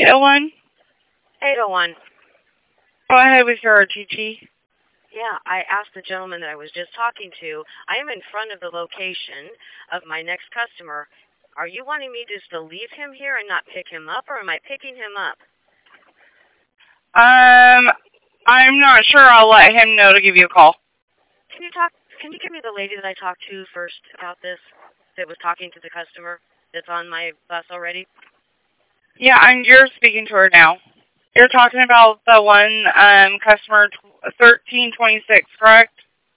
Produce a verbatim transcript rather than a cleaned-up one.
eight oh one? eight oh one. Go ahead with your R T T. Yeah, I asked the gentleman that I was just talking to, I am in front of the location of my next customer. Are you wanting me just to leave him here and not pick him up, or am I picking him up? Um, I'm not sure. I'll let him know to give you a call. Can you talk, can you give me the lady that I talked to first about this, that was talking to the customer that's on my bus already? Yeah, and you're speaking to her now. You're talking about the one, um, customer thirteen twenty-six, correct?